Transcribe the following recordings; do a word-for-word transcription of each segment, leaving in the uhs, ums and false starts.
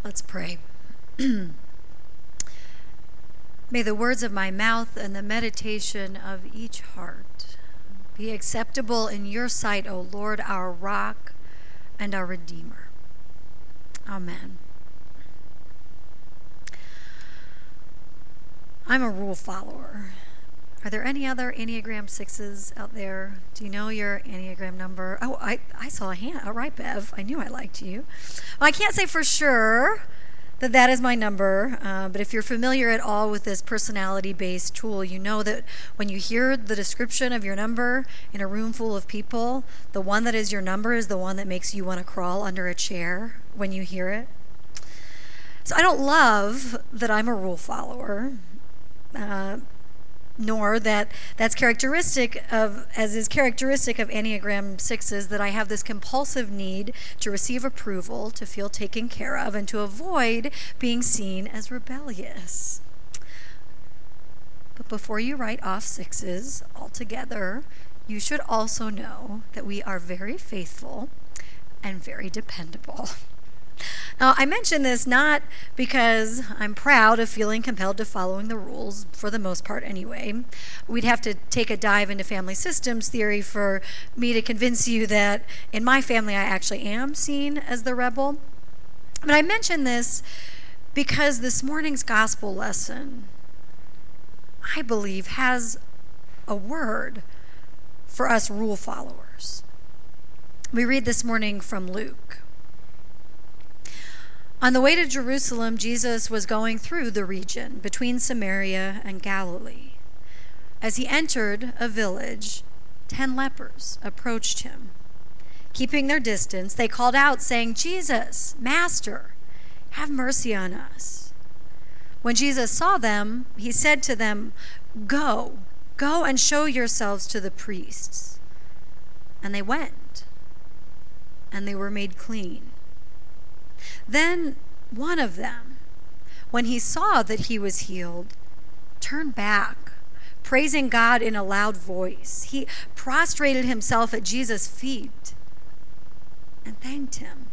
Let's pray. May the words of my mouth and the meditation of each heart be acceptable in your sight, O Lord, our rock and our Redeemer. Amen. I'm a rule follower. Are there any other Enneagram sixes out there? Do you know your Enneagram number? Oh, I, I saw a hand. All right, Bev. I knew I liked you. Well, I can't say for sure that that is my number, uh, but if you're familiar at all with this personality-based tool, you know that when you hear the description of your number in a room full of people, the one that is your number is the one that makes you want to crawl under a chair when you hear it. So I don't love that I'm a rule follower. Uh, nor that that's characteristic of, as is characteristic of Enneagram sixes, that I have this compulsive need to receive approval, to feel taken care of, and to avoid being seen as rebellious. But before you write off sixes altogether, you should also know that we are very faithful and very dependable. Now, I mention this not because I'm proud of feeling compelled to following the rules, for the most part anyway. We'd have to take a dive into family systems theory for me to convince you that in my family I actually am seen as the rebel. But I mention this because this morning's gospel lesson, I believe, has a word for us rule followers. We read this morning from Luke. On the way to Jerusalem, Jesus was going through the region between Samaria and Galilee. As he entered a village, ten lepers approached him. Keeping their distance, they called out, saying, "Jesus, Master, have mercy on us." When Jesus saw them, he said to them, "Go, go and show yourselves to the priests." And they went, and they were made clean. Then one of them, when he saw that he was healed, turned back, praising God in a loud voice. He prostrated himself at Jesus' feet and thanked him.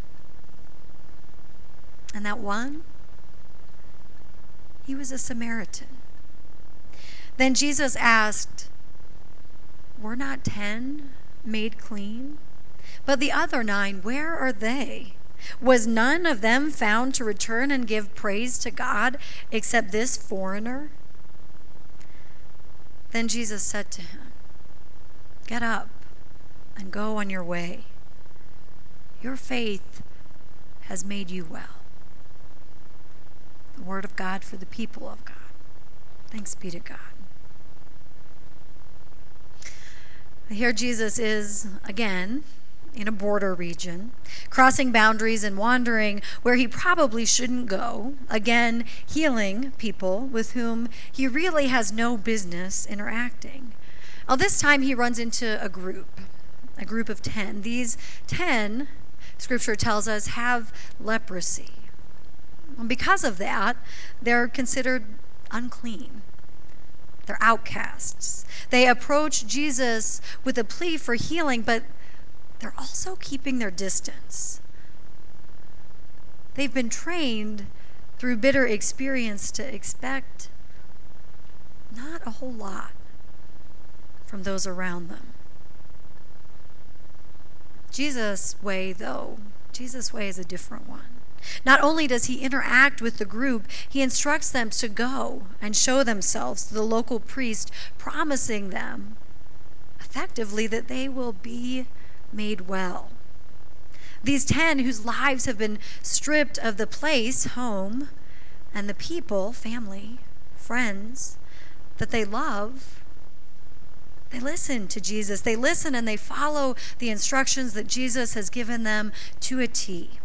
And that one, he was a Samaritan. Then Jesus asked, "Were not ten made clean? But the other nine, where are they? Was none of them found to return and give praise to God except this foreigner?" Then Jesus said to him, "Get up and go on your way. Your faith has made you well." The word of God for the people of God. Thanks be to God. Here Jesus is again in a border region, crossing boundaries and wandering where he probably shouldn't go, again healing people with whom he really has no business interacting. Now, this time he runs into a group, a group of ten. These ten, Scripture tells us, have leprosy. And because of that, they're considered unclean. They're outcasts. They approach Jesus with a plea for healing, but they're also keeping their distance. They've been trained through bitter experience to expect not a whole lot from those around them. Jesus' way, though, Jesus' way is a different one. Not only does he interact with the group, he instructs them to go and show themselves to the local priest, promising them effectively that they will be made well. These ten whose lives have been stripped of the place, home, and the people, family, friends, that they love, they listen to Jesus. They listen and they follow the instructions that Jesus has given them to a T.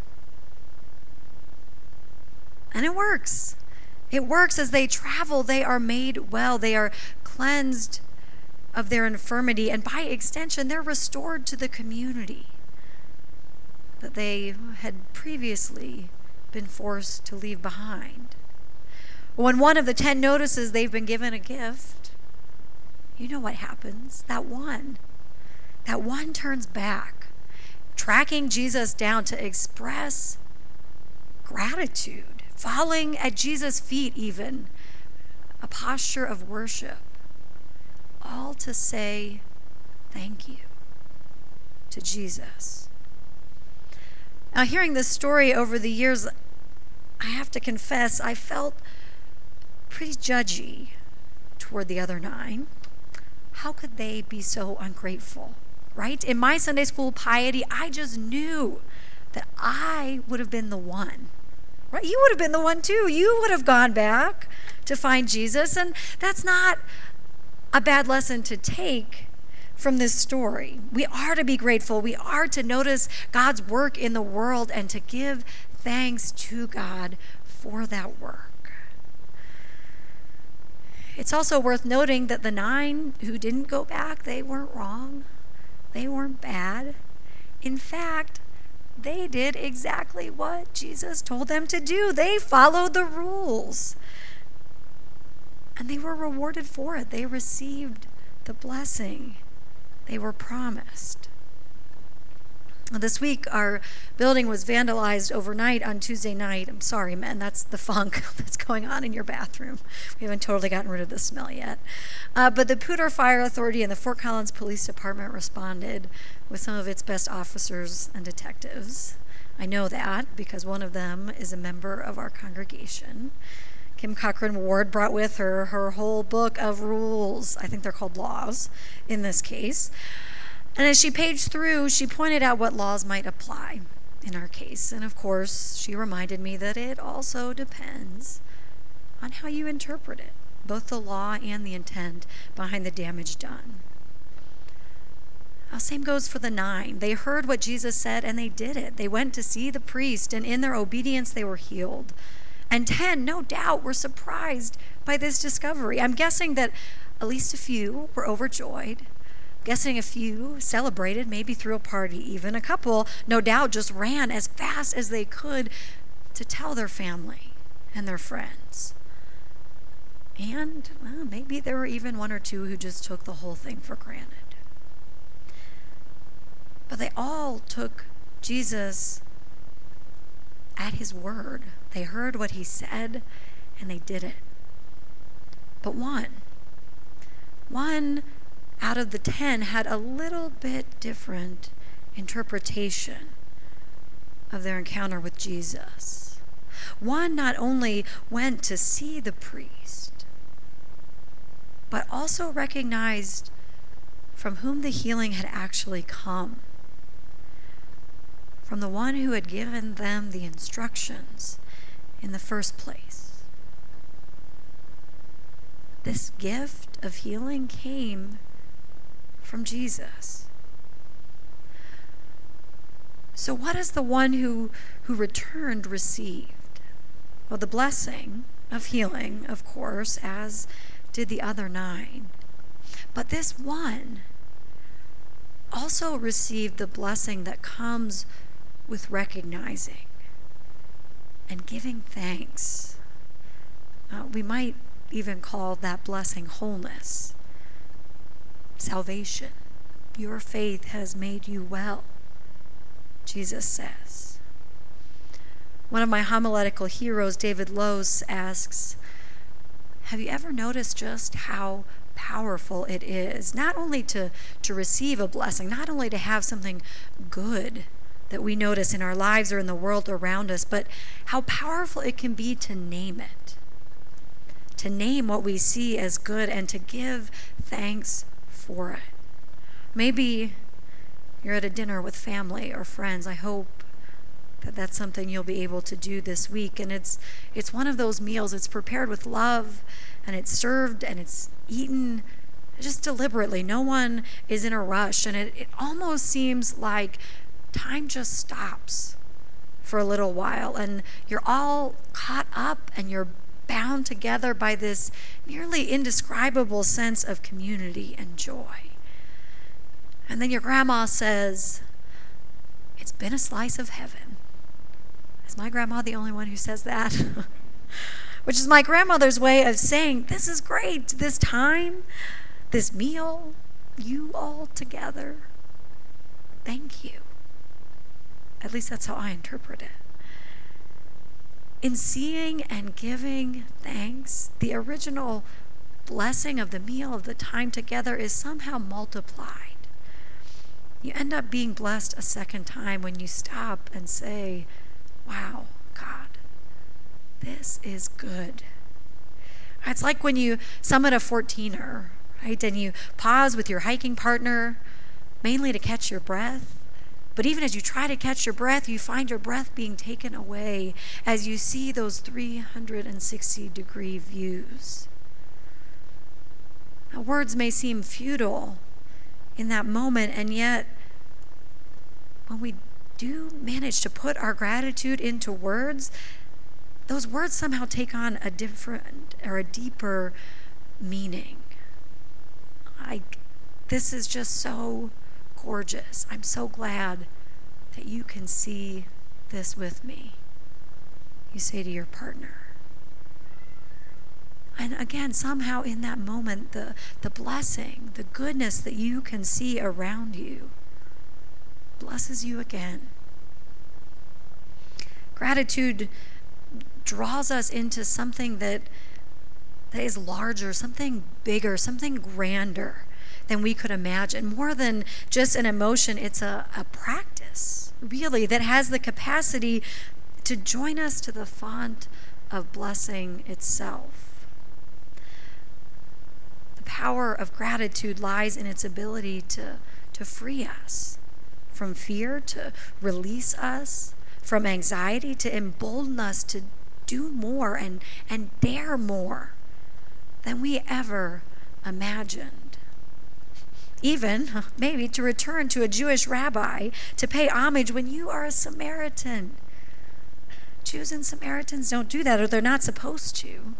And it works. It works. As they travel, they are made well. They are cleansed of their infirmity, and by extension, they're restored to the community that they had previously been forced to leave behind. When one of the ten notices they've been given a gift, you know what happens. That one, that one turns back, tracking Jesus down to express gratitude, falling at Jesus' feet even, a posture of worship, all to say thank you to Jesus. Now, hearing this story over the years, I have to confess, I felt pretty judgy toward the other nine. How could they be so ungrateful, right? In my Sunday school piety, I just knew that I would have been the one, right? You would have been the one too. You would have gone back to find Jesus, and that's not a bad lesson to take from this story. We are to be grateful. We are to notice God's work in the world and to give thanks to God for that work. It's also worth noting that the nine who didn't go back, they weren't wrong. They weren't bad. In fact, they did exactly what Jesus told them to do. They followed the rules. And they were rewarded for it. They received the blessing they were promised. This week, our building was vandalized overnight on Tuesday night. I'm sorry, men, that's the funk that's going on in your bathroom. We haven't totally gotten rid of the smell yet. Uh, but the Poudre Fire Authority and the Fort Collins Police Department responded with some of its best officers and detectives. I know that because one of them is a member of our congregation. Kim Cochran Ward brought with her her whole book of rules. I think they're called laws in this case. And as she paged through, she pointed out what laws might apply in our case. And of course, she reminded me that it also depends on how you interpret it, both the law and the intent behind the damage done. Now, same goes for the nine. They heard what Jesus said and they did it. They went to see the priest, and in their obedience, they were healed. And ten, no doubt, were surprised by this discovery. I'm guessing that at least a few were overjoyed. Guessing a few celebrated, maybe threw a party even. A couple, no doubt, just ran as fast as they could to tell their family and their friends. And well, maybe there were even one or two who just took the whole thing for granted. But they all took Jesus at his word. They heard what he said, and they did it. But one, one out of the ten had a little bit different interpretation of their encounter with Jesus. One not only went to see the priest, but also recognized from whom the healing had actually come. From the one who had given them the instructions in the first place. This gift of healing came from Jesus. So what has the one who, who returned received? Well, the blessing of healing, of course, as did the other nine. But this one also received the blessing that comes with recognizing and giving thanks. Uh, we might even call that blessing wholeness. Salvation. Your faith has made you well, Jesus says. One of my homiletical heroes, David Lose, asks, have you ever noticed just how powerful it is, not only to, to receive a blessing, not only to have something good that we notice in our lives or in the world around us, but how powerful it can be to name it, to name what we see as good and to give thanks for it. Maybe you're at a dinner with family or friends. I hope that that's something you'll be able to do this week. And it's it's one of those meals. It's prepared with love, and it's served and it's eaten just deliberately. No one is in a rush, and it, it almost seems like time just stops for a little while, and you're all caught up and you're bound together by this nearly indescribable sense of community and joy. And then your grandma says, it's been a slice of heaven. Is my grandma the only one who says that? Which is my grandmother's way of saying, this is great, this time, this meal, you all together. Thank you. At least that's how I interpret it. In seeing and giving thanks, the original blessing of the meal, of the time together, is somehow multiplied. You end up being blessed a second time when you stop and say, wow, God, this is good. It's like when you summit a fourteener, right? And you pause with your hiking partner, mainly to catch your breath. But even as you try to catch your breath, you find your breath being taken away as you see those three hundred sixty degree views. Now, words may seem futile in that moment, and yet when we do manage to put our gratitude into words, those words somehow take on a different or a deeper meaning. Like, this is just so gorgeous. I'm so glad that you can see this with me, you say to your partner. And again, somehow in that moment, the, the blessing, the goodness that you can see around you blesses you again. Gratitude draws us into something that, that is larger, something bigger, something grander than we could imagine. More than just an emotion, it's a, a practice, really, that has the capacity to join us to the font of blessing itself. The power of gratitude lies in its ability to, to free us from fear, to release us from anxiety, to embolden us to do more and, and dare more than we ever imagined. Even, maybe, to return to a Jewish rabbi to pay homage when you are a Samaritan. Jews and Samaritans don't do that, or they're not supposed to.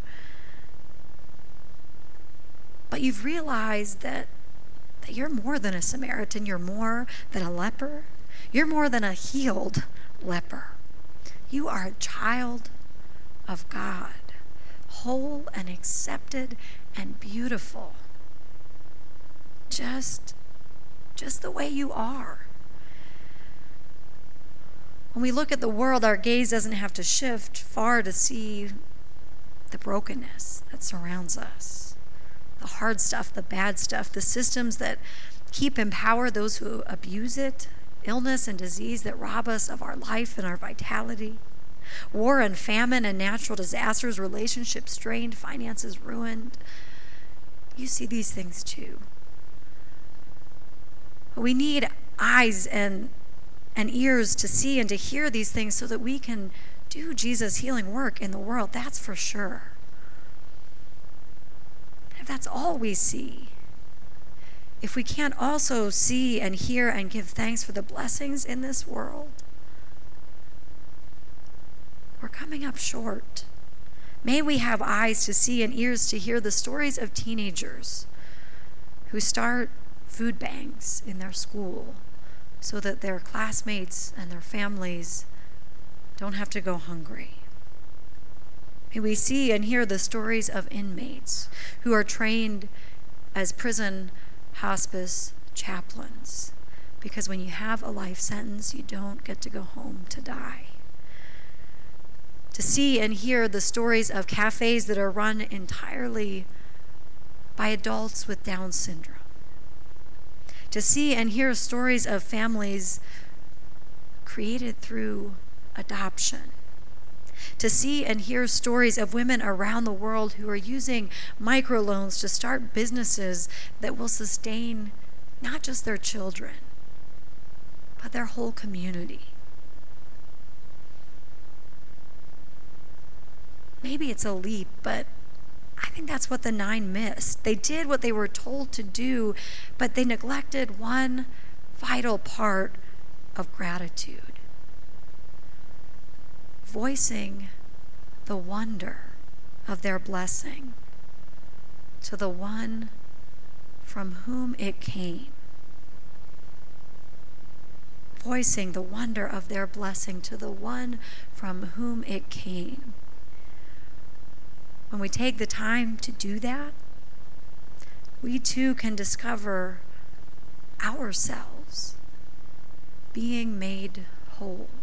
But you've realized that, that you're more than a Samaritan. You're more than a leper. You're more than a healed leper. You are a child of God, whole and accepted and beautiful. Just, just the way you are. When we look at the world, our gaze doesn't have to shift far to see the brokenness that surrounds us, the hard stuff, the bad stuff, the systems that keep and empower those who abuse it, illness and disease that rob us of our life and our vitality, war and famine and natural disasters, relationships strained, finances ruined. You see these things too. We need eyes and, and ears to see and to hear these things so that we can do Jesus' healing work in the world, that's for sure. If that's all we see, if we can't also see and hear and give thanks for the blessings in this world, we're coming up short. May we have eyes to see and ears to hear the stories of teenagers who start food banks in their school so that their classmates and their families don't have to go hungry. May we see and hear the stories of inmates who are trained as prison hospice chaplains, because when you have a life sentence, you don't get to go home to die. To see and hear the stories of cafes that are run entirely by adults with Down syndrome. To see and hear stories of families created through adoption. To see and hear stories of women around the world who are using microloans to start businesses that will sustain not just their children, but their whole community. Maybe it's a leap, but I think that's what the nine missed. They did what they were told to do, but they neglected one vital part of gratitude. Voicing the wonder of their blessing to the one from whom it came. Voicing the wonder of their blessing to the one from whom it came. When we take the time to do that, we too can discover ourselves being made whole.